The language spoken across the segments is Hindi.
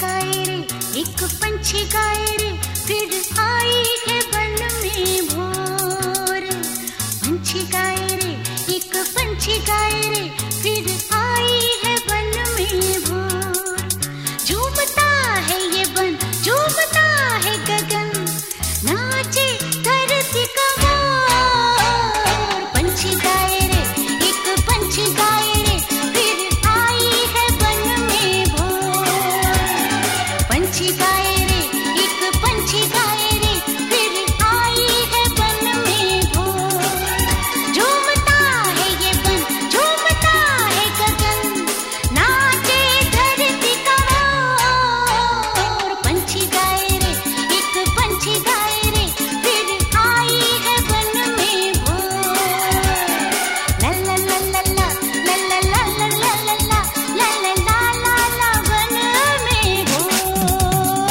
गाए रे, एक पंछी गाए रे, फिर आई है वन में भोर। पंछी गाए रे, एक पंछी गाए रे, फिर आई है वन में भोर। झूमता है ये वन, झूमता है गगन, नाचे धरती का मोर। पंछी गाए रे, एक पंछी गाए रे, फिर आई है वन में भोर। पंछी गाए रे, एक पंछी गाए रे, फिर आई है वन में भोर। झूमता है ये वन, झूमता है गगन, नाचे धरती का मोर। पंछी गाए रे, एक पंछी गाए रे, फिर आई है वन में भोर। ला ला ला ला ला, ला ला ला ला ला ला ला, ला ला ला ला ला, वन में भोर।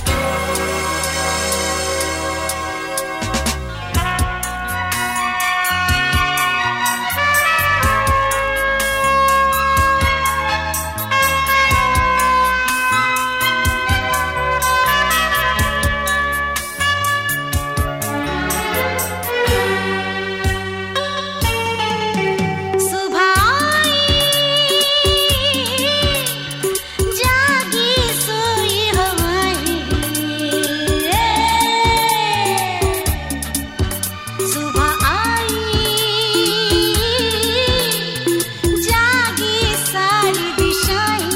सुबह आई, जागी सोई हवाएं। सुबह आई, जागी सारी दिशाएं।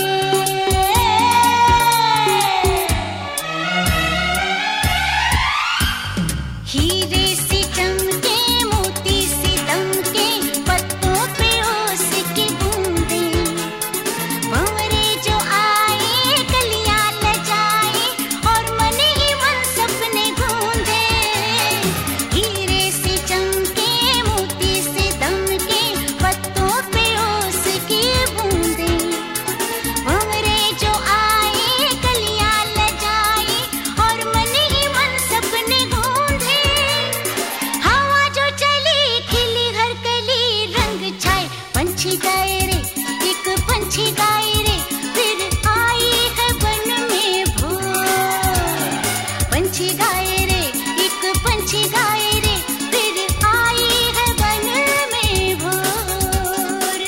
हीरे सी चमके, मोती सी दमके, पत्तों पे ओस की बूंदें। भंवरे जो आए, कलियां लजाए, और मन ही मन सपने गूंजे। हीरे सी चमके, मोती सी दमके, पत्तों पे ओस की बूंदें। भंवरे जो आए, कलियां लजाए, और मन ही मन सपने गूंजे। हवा जो चली, खिली हर कली, रंग छाए। पंछी गाए रे, एक पंछी गाए रे, फिर आई है वन में भोर। पंछी गाए रे, एक पंछी गाए रे, फिर आई है वन में भोर।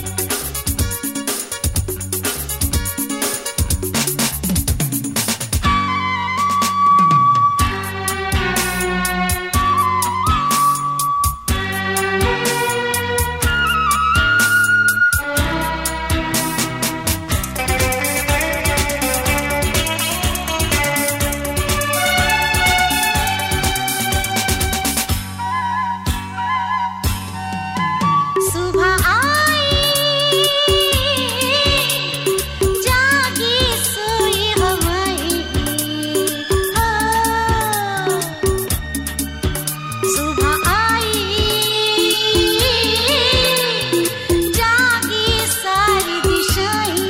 सुबह आई, जागी सोई हवाएं। सुबह आई, जागी सारी दिशाएं।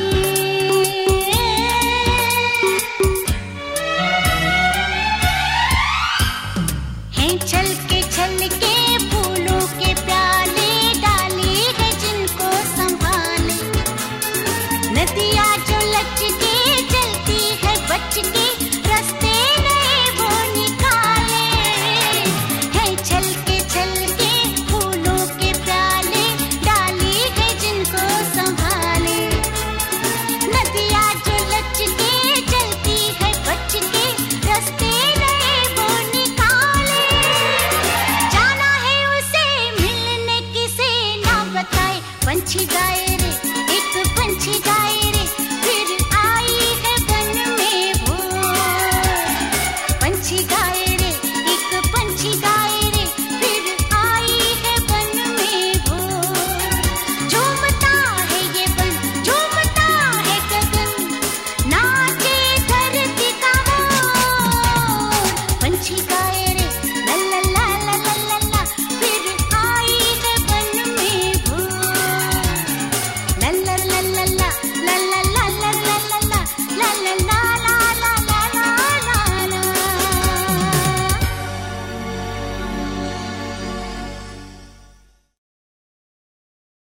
हैं छलके फूलों के प्याले, डाली है जिनको संभाले। नदियाँ जो लचके, चलती है बच के, रास्ते नए वो निकाले। हैं छलके फूलों के प्याले, डाली है जिनको संभाले। नदियाँ जो लचके, चलती है बच के, रास्ते नए वो निकाले। जाना है उसे मिलने किसे, ना बताए। पंछी गाए रे, एक पंछी गाए